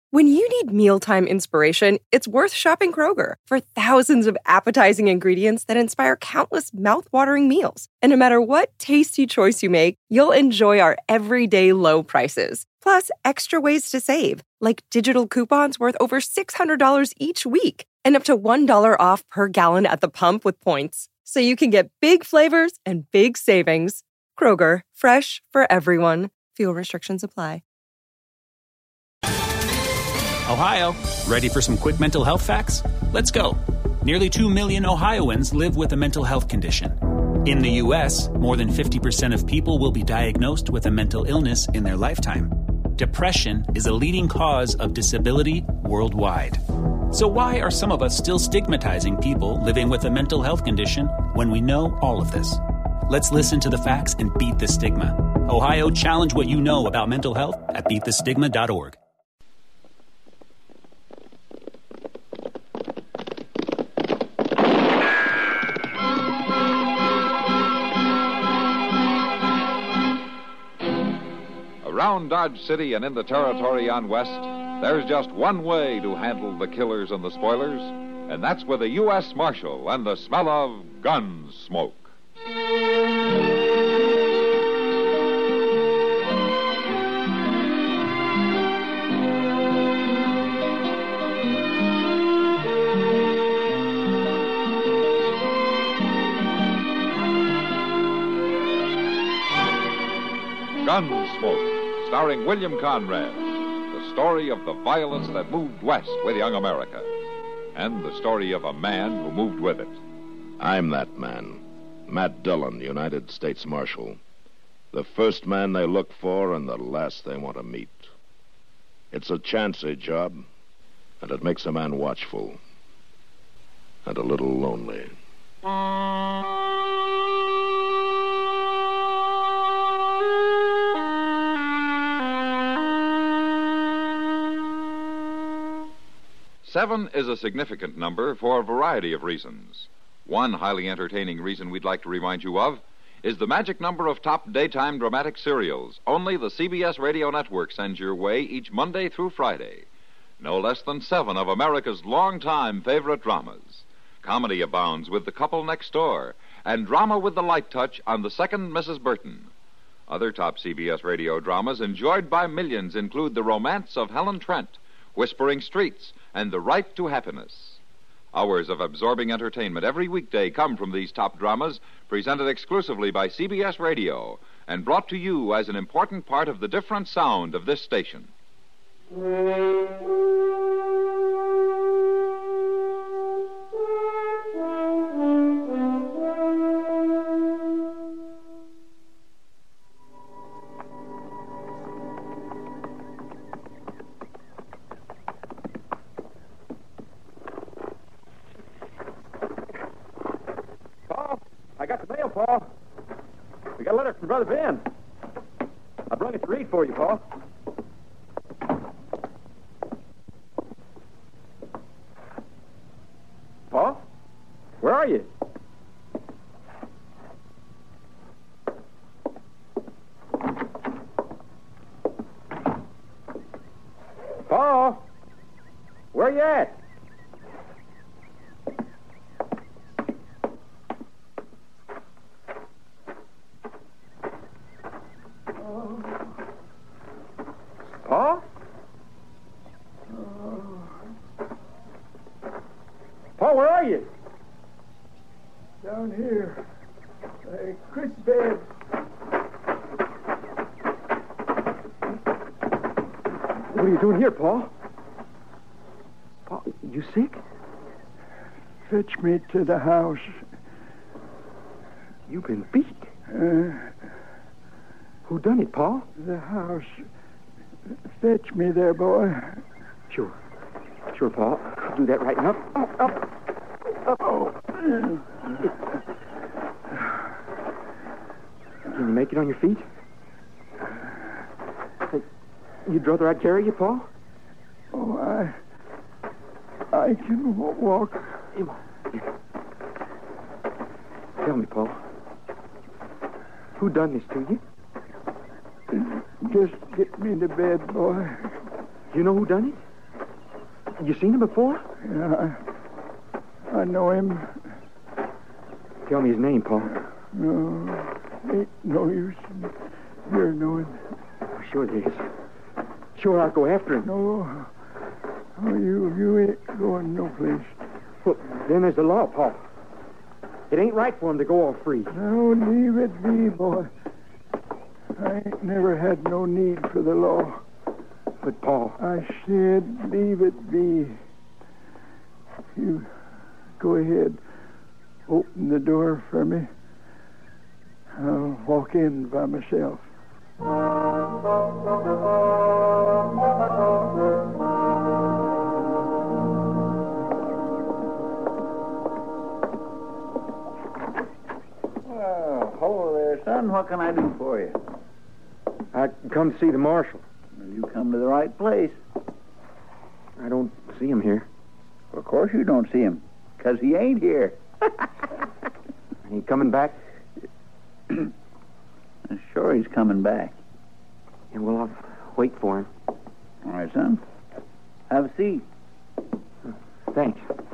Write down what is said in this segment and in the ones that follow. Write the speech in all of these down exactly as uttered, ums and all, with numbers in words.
When you need mealtime inspiration, it's worth shopping Kroger for thousands of appetizing ingredients that inspire countless mouth-watering meals. And no matter what tasty choice you make, you'll enjoy our everyday low prices. Plus, extra ways to save, like digital coupons worth over six hundred dollars each week and up to one dollar off per gallon at the pump with points. So you can get big flavors and big savings. Kroger, fresh for everyone. Fuel restrictions apply. Ohio, ready for some quick mental health facts? Let's go. Nearly two million Ohioans live with a mental health condition. In the U S, more than fifty percent of people will be diagnosed with a mental illness in their lifetime. Depression is a leading cause of disability worldwide. So why are some of us still stigmatizing people living with a mental health condition when we know all of this? Let's listen to the facts and beat the stigma. Ohio, challenge what you know about mental health at beat the stigma dot org. Around Dodge City and in the territory on West, there's just one way to handle the killers and the spoilers, and that's with a U S Marshal and the smell of gun smoke. Gunsmoke, starring William Conrad, the story of the violence that moved west with young America, and the story of a man who moved with it. I'm that man, Matt Dillon, United States Marshal. The first man they look for and the last they want to meet. It's a chancy job, and it makes a man watchful and a little lonely. Seven is a significant number for a variety of reasons. One highly entertaining reason we'd like to remind you of is the magic number of top daytime dramatic serials only the C B S Radio Network sends your way each Monday through Friday. No less than seven of America's longtime favorite dramas. Comedy abounds with The Couple Next Door, and drama with the light touch on The Second Missus Burton. Other top C B S radio dramas enjoyed by millions include The Romance of Helen Trent, Whispering Streets, and The Right to Happiness. Hours of absorbing entertainment every weekday come from these top dramas, presented exclusively by C B S Radio, and brought to you as an important part of the different sound of this station. Paul. We got a letter from Brother Ben. I brought it to read for you, Paul. Paul? Where are you? Paul? Where you at? Paul? Paul, where are you? Down here. Uh, Chris bed. What are you doing here, Paul? Paul, you sick? Fetch me to the house. You've been beat. Uh, Who done it, Paul? the house. Fetch me there, boy. Sure. Sure, Paul. I'll do that right now. Up, up, up. Oh. Can you make it on your feet? Hey, you'd rather I'd carry you, Paul? Oh, I... I can w- walk. Come on. Tell me, Paul. Who done this to you? Just get me to bed, boy. You know who done it? You seen him before? Yeah, I, I know him. Tell me his name, Paul. No, ain't no use in your knowing. Sure it is. Sure, I'll go after him. No, oh, you you ain't going no place. Well, then there's the law, Paul. It ain't right for him to go all free. Now leave it be, boy. I ain't never had no need for the law. But, Paul... I said leave it be. You go ahead. Open the door for me. I'll walk in by myself. Oh, hello there, son. What can I do for you? I come to see the marshal. Well, you come to the right place. I don't see him here. Of course you don't see him, because he ain't here. He coming back? Sure he's coming back. Yeah, well, I'll wait for him. All right, son. Have a seat. Thanks.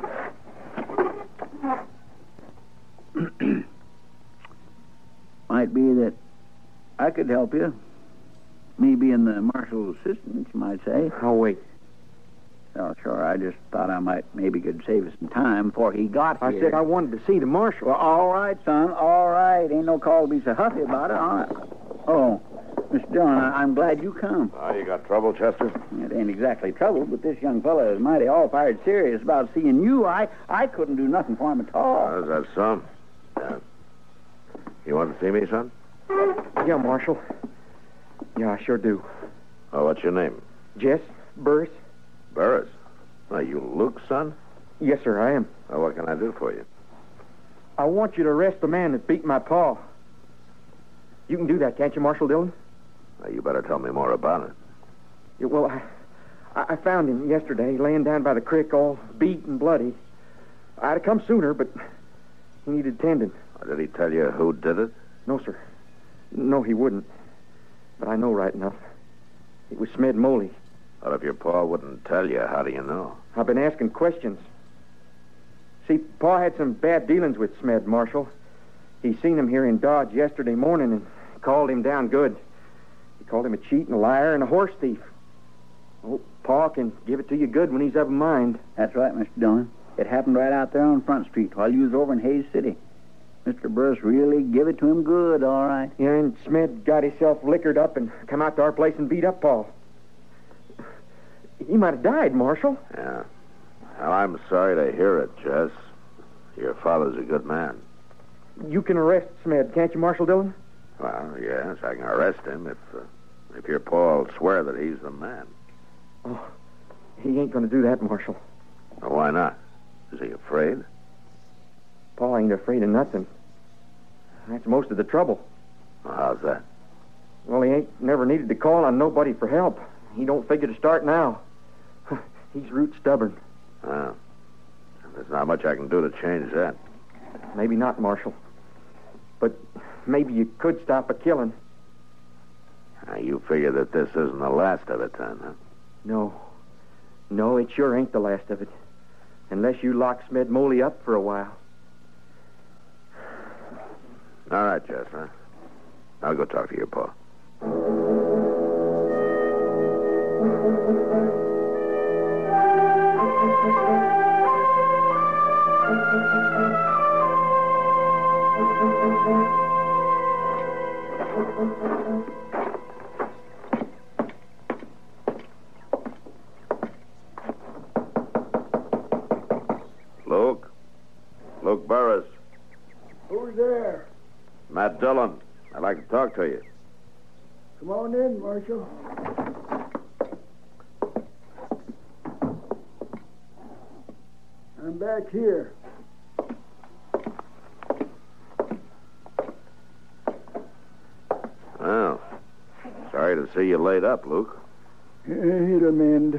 Might be that I could help you. Me being the marshal's assistant, you might say. I'll wait. Oh, sure. I just thought I might maybe could save us some time before he got I here. said I wanted to see the marshal. Well, all right, son. All right. Ain't no call to be so huffy about it. All right. Oh, Mister Dillon, I- I'm glad you come. Oh, you got trouble, Chester? It ain't exactly trouble, but this young fella is mighty all-fired serious about seeing you. I I couldn't do nothing for him at all. Oh, is that so? Yeah. You want to see me, son? Yeah, Marshal. Yeah, I sure do. Oh, what's your name? Jess Burris? Burris. Are you Luke's son? Yes, sir, I am. Well, what can I do for you? I want you to arrest the man that beat my paw. You can do that, can't you, Marshal Dillon? Well, you better tell me more about it. Yeah, well, I, I found him yesterday, laying down by the creek, all beat and bloody. I'd have come sooner, but he needed tending. Did he tell you who did it? No, sir. No, he wouldn't. But I know right enough. It was Smed Moley. Well, if your pa wouldn't tell you, how do you know? I've been asking questions. See, Pa had some bad dealings with Smed, Marshal. He seen him here in Dodge yesterday morning and called him down good. He called him a cheat and a liar and a horse thief. Oh, Pa can give it to you good when he's of a mind. That's right, Mister Dillon. It happened right out there on Front Street while you was over in Hayes City. Mister Burris really give it to him good, all right. Yeah, and Smed got himself liquored up and come out to our place and beat up Pa. He might have died, Marshal. Yeah. Well, I'm sorry to hear it, Jess. Your father's a good man. You can arrest Smed, can't you, Marshal Dillon? Well, yes, I can arrest him if uh, if your pa will swear that he's the man. Oh, he ain't going to do that, Marshal. Well, why not? Is he afraid? Pa ain't afraid of nothing. That's most of the trouble. Well, how's that? Well, he ain't never needed to call on nobody for help. He don't figure to start now. He's root stubborn. Oh. There's not much I can do to change that. Maybe not, Marshal. But maybe you could stop a killing. Now, you figure that this isn't the last of it, then, huh? No. No, it sure ain't the last of it. Unless you lock Smed Moley up for a while. All right, Jess, huh? I'll go talk to your pa. Luke? Luke Burris. Who's there? Matt Dillon. I'd like to talk to you. Come on in, Marshal. I'm back here. Well, sorry to see you laid up, Luke. It'll mend.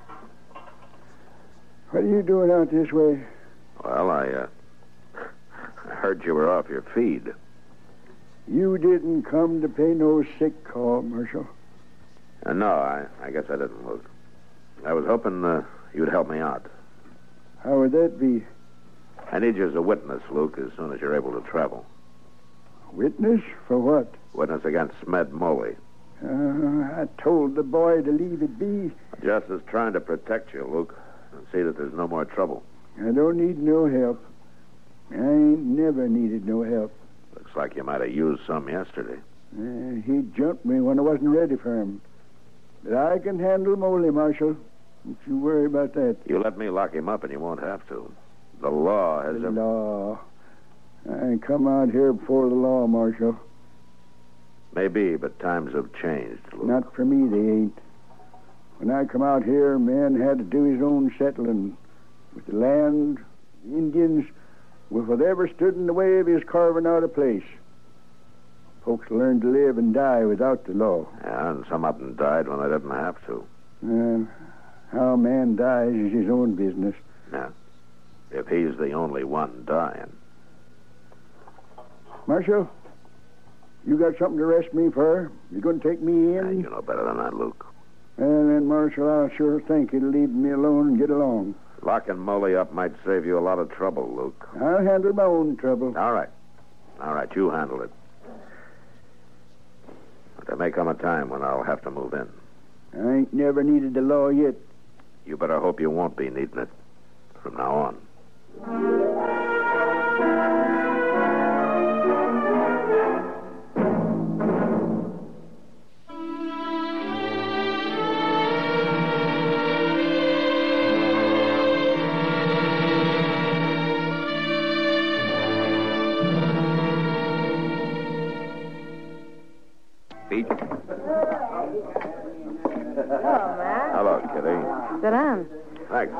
What are you doing out this way? Well, I, uh, I heard you were off your feed. You didn't come to pay no sick call, Marshal. Uh, no, I, I guess I didn't, Luke. I was hoping uh, you'd help me out. How would that be? I need you as a witness, Luke, as soon as you're able to travel. Witness for what? Witness against Smed Moley. Uh, I told the boy to leave it be. Just as trying to protect you, Luke, and see that there's no more trouble. I don't need no help. I ain't never needed no help. Looks like you might have used some yesterday. Uh, he jumped me when I wasn't ready for him. But I can handle Moley, Marshal. Don't you worry about that. You let me lock him up and you won't have to. The law has... The a... law. I ain't come out here before the law, Marshal. Maybe, but times have changed, Luke. Not for me, they ain't. When I come out here, a man had to do his own settling. With the land, the Indians, with whatever stood in the way of his carving out a place. Folks learned to live and die without the law. Yeah, and some of them died when they didn't have to. Uh, how a man dies is his own business. Yeah. If he's the only one dying. Marshal, you got something to arrest me for? You going to take me in? Yeah, you know better than that, Luke. Well, then, Marshal, I'll sure think you'll leave me alone and get along. Locking Moley up might save you a lot of trouble, Luke. I'll handle my own trouble. All right. All right, you handle it. But there may come a time when I'll have to move in. I ain't never needed the law yet. You better hope you won't be needing it from now on. Pete? Hello, Matt. Hello, Kitty. Sit down. Thanks.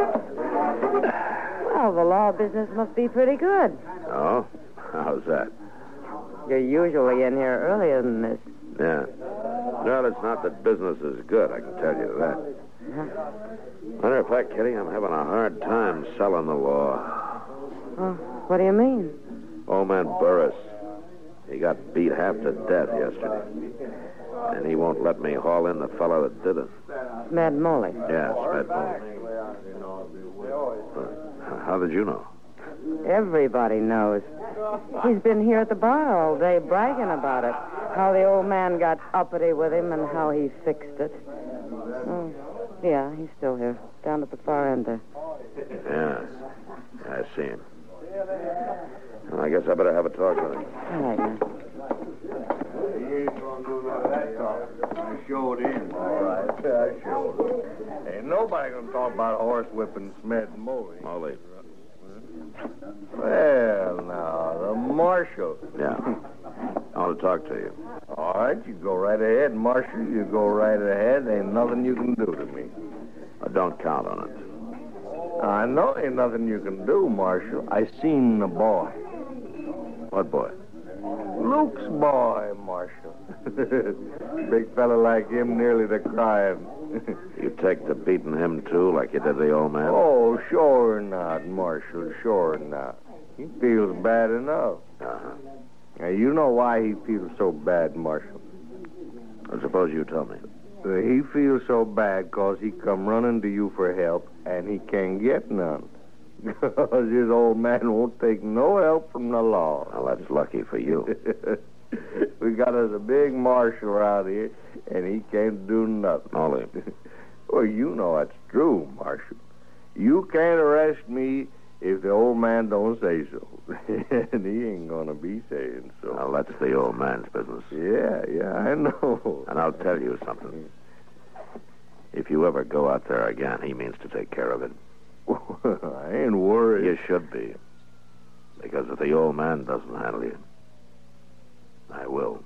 Well, the law business must be pretty good. Oh? How's that? You're usually in here earlier than this. Yeah. Well, it's not that business is good, I can tell you that. Huh? Matter of fact, Kitty, I'm having a hard time selling the law. Oh, what do you mean? Old man Burris. He got beat half to death yesterday. And he won't let me haul in the fellow that did it. Smed Moley. Yeah, Smed Moley. How did you know? Everybody knows. He's been here at the bar all day bragging about it. How the old man got uppity with him and how he fixed it. Oh, yeah, he's still here. Down at the far end there. Yeah, I see him. Well, I guess I better have a talk with him. All right, man. I showed in. All right, I showed. Ain't nobody gonna talk about horse whipping Smed and Moley. Moley. Well, now, the marshal. Yeah. I want to talk to you. All right, you go right ahead, Marshal. You go right ahead. Ain't nothing you can do to me. I don't count on it. I know ain't nothing you can do, Marshal. I seen the boy. What boy? Luke's boy, Marshal. Big fella like him nearly to crying. You take to beating him, too, like you did the old man? Oh, sure not, Marshal, sure not. He feels bad enough. Uh-huh. Now, you know why he feels so bad, Marshal. I suppose you tell me. Uh, he feels so bad because he come running to you for help, and he can't get none. Because his old man won't take no help from the law. Well, that's lucky for you. We got us a big marshal around here, and he can't do nothing. Moley. Well, you know it's true, Marshal. You can't arrest me if the old man don't say so. And he ain't gonna be saying so. Well, that's the old man's business. Yeah, yeah, I know. And I'll tell you something. If you ever go out there again, he means to take care of it. I ain't worried. You should be. Because if the old man doesn't handle you, I will.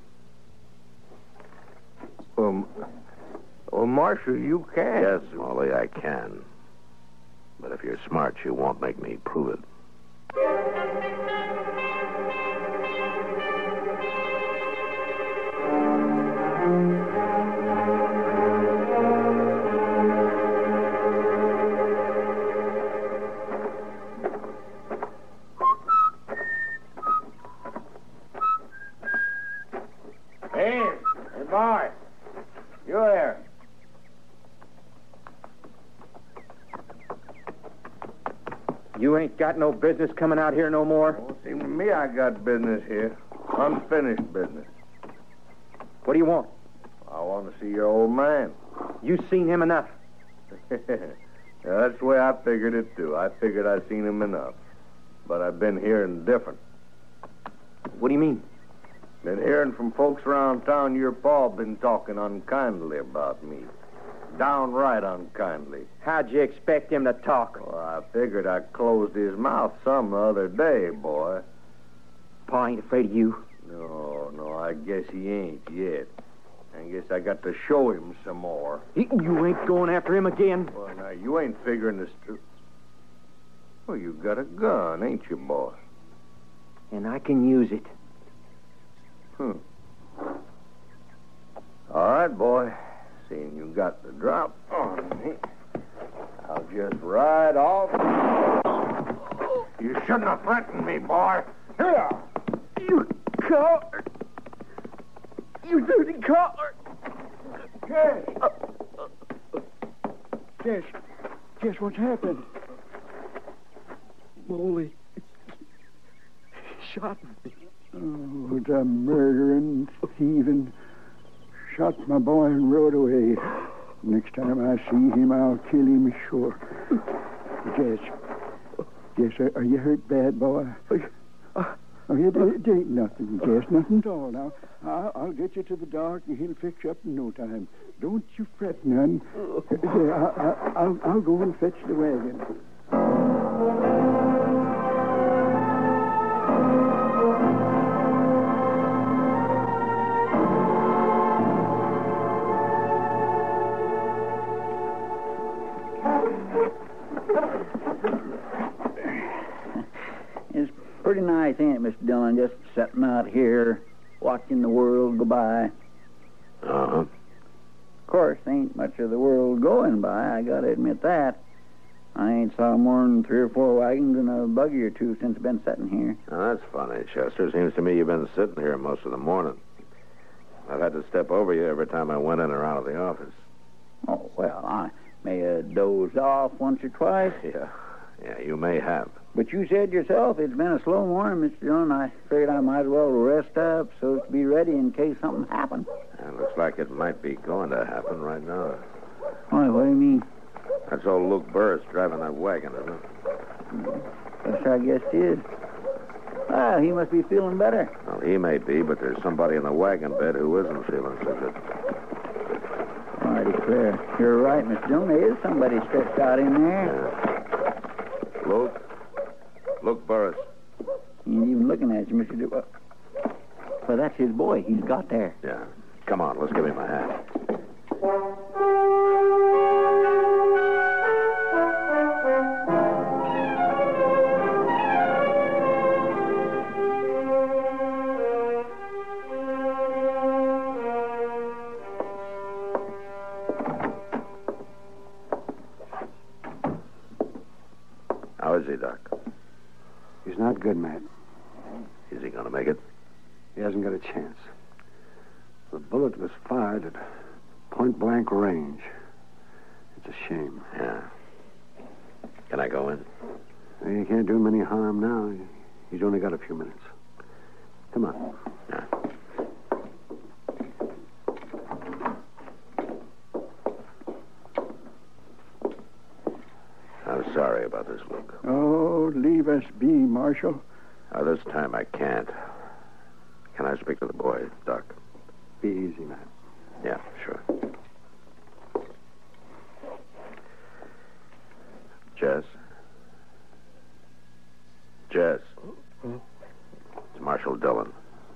Um, well, Marshal, you can. Yes, Molly, I can. But if you're smart, you won't make me prove it. Hey, hey, boy. You there. You ain't got no business coming out here no more. Well, seems to me I got business here. Unfinished business. What do you want? I want to see your old man. You seen him enough. Yeah, that's the way I figured it, too. I figured I'd seen him enough. But I've been hearing different. What do you mean? Been hearing from folks around town your pa been talking unkindly about me. Downright unkindly. How'd you expect him to talk? Well, I figured I closed his mouth some other day, boy. Pa ain't afraid of you. No, no, I guess he ain't yet. I guess I got to show him some more. You ain't going after him again? Well, now, you ain't figuring this through. Well, you got a gun, ain't you, boy? And I can use it. Hmm. All right, boy. Seeing you got the drop on me, I'll just ride off. You shouldn't have threatened me, boy. Here! You coward! You dirty coward! Jess! Jess, Jess, what's happened? Molly shot me. Oh, the murdering, thieving, shot my boy and rode away. Next time I see him, I'll kill him sure. Jess, Jess, are, are you hurt bad, boy? Oh, it, it ain't nothing, Jess, nothing at all. Now, I'll, I'll get you to the doc, and he'll fix you up in no time. Don't you fret none. There, I, I, I'll, I'll go and fetch the wagon. It's pretty nice, ain't it, Mister Dillon, just sitting out here, watching the world go by. Uh-huh. Of course, ain't much of the world going by, I gotta admit that. I ain't saw more than three or four wagons and a buggy or two since I've been sitting here. Now, that's funny, Chester. Seems to me you've been sitting here most of the morning. I've had to step over you every time I went in or out of the office. Oh, well, I may have dozed off once or twice. Yeah, yeah, you may have. But you said yourself it's been a slow morning, Mister Dillon. I figured I might as well rest up so as to be ready in case something happened. It looks like it might be going to happen right now. Why, what do you mean? That's old Luke Burris driving that wagon, isn't it? Yes, I guess it is. Well, he must be feeling better. Well, he may be, but there's somebody in the wagon bed who isn't feeling so good. Oh, I declare. You're right, Mister Dillon. There is somebody stretched out in there. Yeah. Luke? Luke Burris. He ain't even looking at you, Mister Dillon. Well, that's his boy. He's got there. Yeah. Come on, let's give him a hand. How is he, Doc? He's not good, Matt. Is he going to make it? He hasn't got a chance. The bullet was fired at point-blank range. It's a shame. Yeah. Can I go in? You can't do him any harm now. He's only got a few minutes. Come on. Yeah. I'm sorry about this, Luke. Oh, leave us be, Marshal. Uh, this time I can't. Can I speak to the boy, Doc? Be easy, Matt. Yeah, sure. Jess? Jess? It's Marshal Dillon.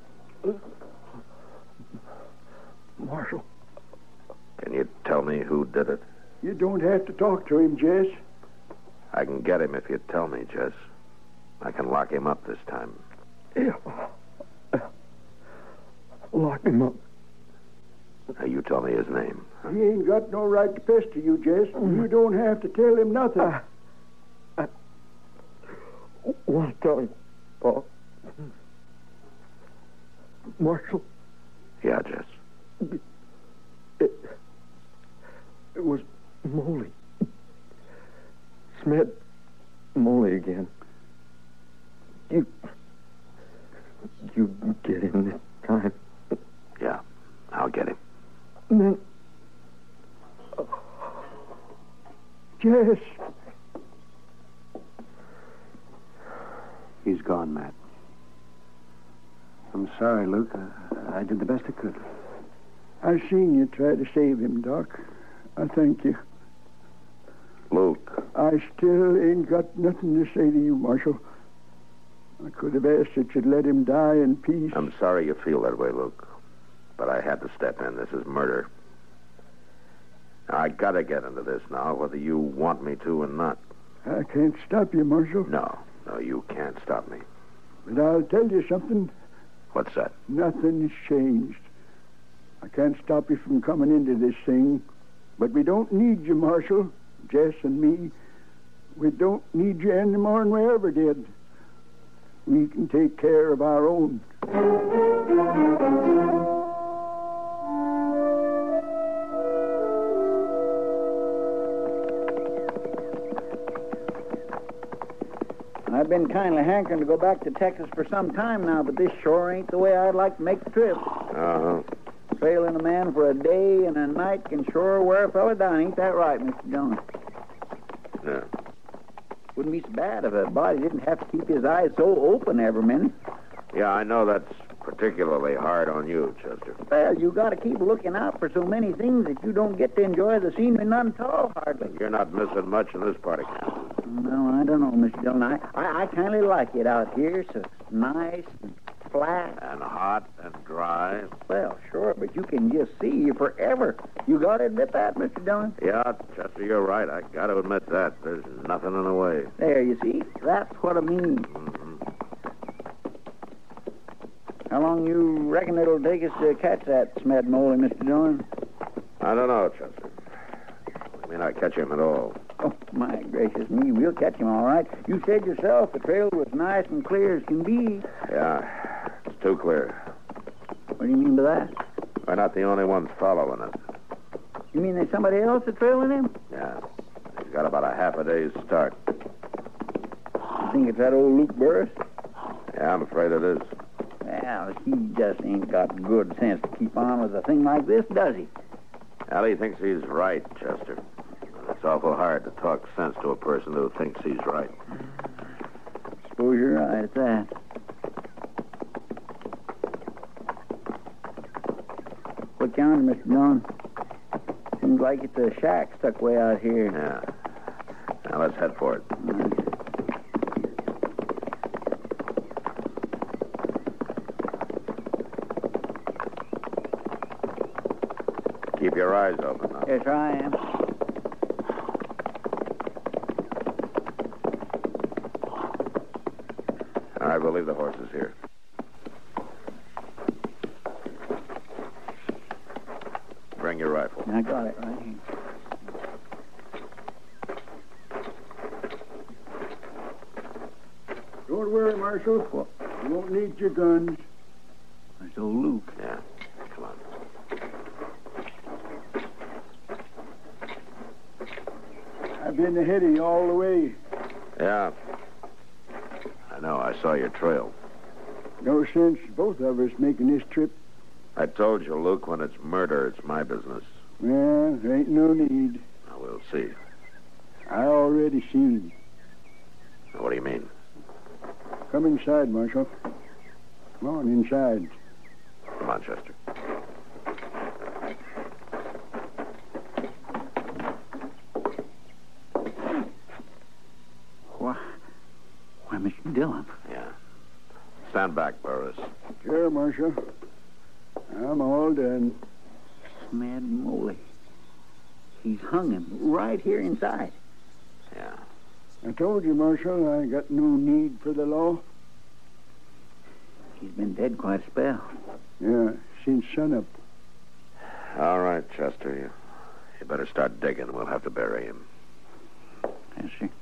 Marshal. Can you tell me who did it? You don't have to talk to him, Jess. I can get him if you tell me, Jess. I can lock him up this time. Yeah. Lock him up. Now, you tell me his name. He ain't got no right to pester you, Jess. You don't have to tell him nothing. I, I want to tell him, Paul. Marshal. Yeah, Jess. It, it was Molly. Smed Moley again. You... You get him this time. Yeah, I'll get him. And then... Oh. Jess. He's gone, Matt. I'm sorry, Luke. I, I did the best I could. I seen you try to save him, Doc. I thank you. Luke. I still ain't got nothing to say to you, Marshal. I could have asked that you'd let him die in peace. I'm sorry you feel that way, Luke. But I had to step in. This is murder. Now, I gotta get into this now, whether you want me to or not. I can't stop you, Marshal. No, no, you can't stop me. But I'll tell you something. What's that? Nothing's changed. I can't stop you from coming into this thing. But we don't need you, Marshal, Jess and me. We don't need you any more than we ever did. We can take care of our own. I've been kindly hankering to go back to Texas for some time now, but this sure ain't the way I'd like to make the trip. Uh-huh. Trailing a man for a day and a night can sure wear a fella down. Ain't that right, Mister Jones? Yeah. Wouldn't be so bad if a body didn't have to keep his eyes so open every minute. Yeah, I know that's particularly hard on you, Chester. Well, you got to keep looking out for so many things that you don't get to enjoy the scenery none at all, hardly. You're not missing much in this part of camp. No, I don't know, Mister Dillon. I, I, I kind of like it out here, so it's nice and flat. And hot and dry. Well, sure, but you can just see forever. You got to admit that, Mister Dillon. Yeah, Chester, you're right. I got to admit that. There's nothing in the way. There, you see? That's what I mean. Mm-hmm. How long you reckon it'll take us to catch that Smed Moley, Mister Dillon? I don't know, Chester. We may not catch him at all. Oh, my gracious me, we'll catch him all right. You said yourself the trail was nice and clear as can be. Yeah, it's too clear. What do you mean by that? We're not the only ones following it. You mean there's somebody else that's trailing him? Yeah, he's got about a half a day's start. You think it's that old Luke Burris? Yeah, I'm afraid it is. Well, he just ain't got good sense to keep on with a thing like this, does he? Well, he thinks he's right, Chester. It's awful hard to talk sense to a person who thinks he's right. Suppose you're right at that. What county, Mister Dillon? Seems like it's a shack stuck way out here. Yeah. Now let's head for it. Right. Keep your eyes open now. Yes, I am. All right, we'll leave the horses here. Bring your rifle. I got it right here. Don't worry, Marshal. You won't need your guns. There's old Luke. Yeah, come on. I've been ahead of you all the way. Yeah. I know, I saw your trail. No sense both of us making this trip. I told you, Luke, when it's murder, it's my business. Well, there ain't no need. Now, we'll see. I already seen. What do you mean? Come inside, Marshal. Come on, inside. Come on, Chester. Why, why, Mister Dillon? Yeah. Stand back, Burris. Sure, Marshal. I'm all done. Smed Moley. He's hung him right here inside. Yeah. I told you, Marshal, I got no need for the law. He's been dead quite a spell. Yeah, since sunup. All right, Chester. You, you better start digging. We'll have to bury him. Yes, sir.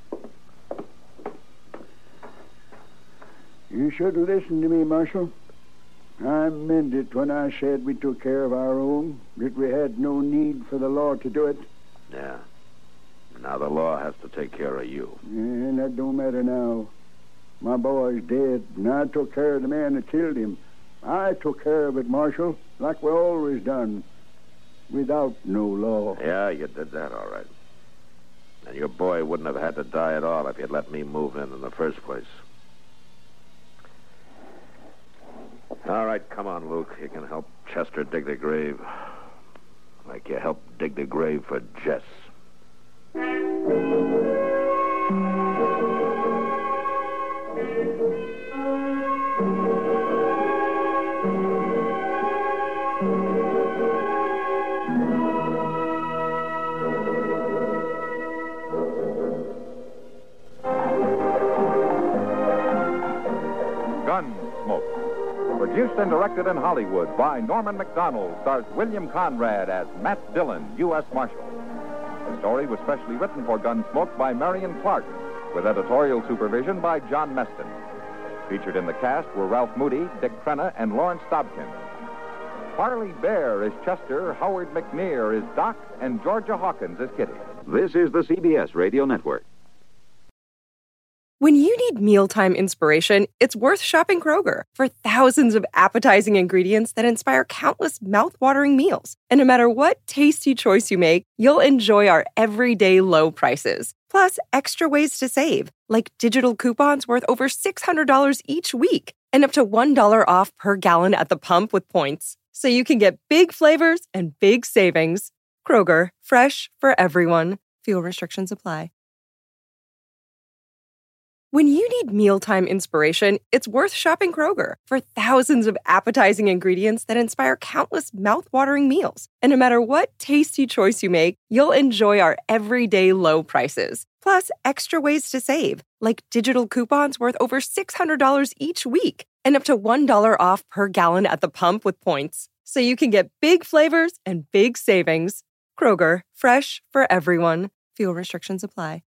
You should have listened to me, Marshal. I meant it when I said we took care of our own, that we had no need for the law to do it. Yeah. Now the law has to take care of you. And that don't matter now. My boy's dead, and I took care of the man that killed him. I took care of it, Marshal, like we always done, without no law. Yeah, you did that all right. And your boy wouldn't have had to die at all if you'd let me move in in the first place. All right, come on, Luke. You can help Chester dig the grave. Like you helped dig the grave for Jess. Gunsmoke. Produced and directed in Hollywood by Norman Macdonald, stars William Conrad as Matt Dillon, U S Marshal. The story was specially written for Gunsmoke by Marion Clark, with editorial supervision by John Meston. Featured in the cast were Ralph Moody, Dick Crenna, and Lawrence Dobkin. Harley Bear is Chester, Howard McNear is Doc, and Georgia Hawkins is Kitty. This is the C B S Radio Network. When you need mealtime inspiration, it's worth shopping Kroger for thousands of appetizing ingredients that inspire countless mouth-watering meals. And no matter what tasty choice you make, you'll enjoy our everyday low prices. Plus, extra ways to save, like digital coupons worth over six hundred dollars each week and up to one dollar off per gallon at the pump with points. So you can get big flavors and big savings. Kroger, fresh for everyone. Fuel restrictions apply. When you need mealtime inspiration, it's worth shopping Kroger for thousands of appetizing ingredients that inspire countless mouth-watering meals. And no matter what tasty choice you make, you'll enjoy our everyday low prices. Plus, extra ways to save, like digital coupons worth over six hundred dollars each week and up to one dollar off per gallon at the pump with points. So you can get big flavors and big savings. Kroger, fresh for everyone. Fuel restrictions apply.